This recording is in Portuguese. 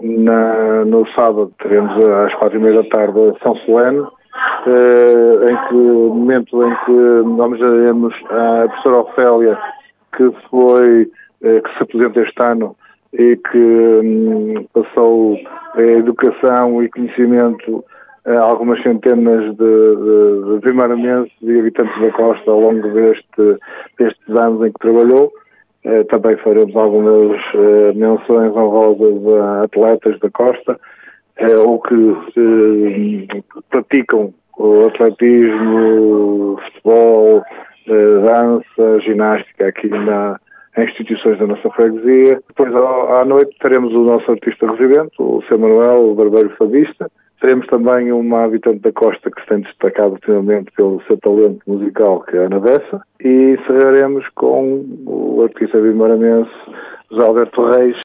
No sábado teremos às 4h30 da tarde a São Solene, momento em que homenagearemos a professora Ofélia, que se aposenta este ano e que passou a educação e conhecimento a algumas centenas de vimaranenses e habitantes da costa ao longo destes anos em que trabalhou. Também faremos algumas menções honrosas a atletas da costa ou que praticam o atletismo, futebol, dança, ginástica aqui em instituições da nossa freguesia. Depois à noite teremos o nosso artista residente, o Sr. Manuel, o barbeiro fadista. Teremos também uma habitante da costa que se tem destacado ultimamente pelo seu talento musical, que é a Ana Bessa. E encerraremos com o artista vimaranense José Alberto Reis,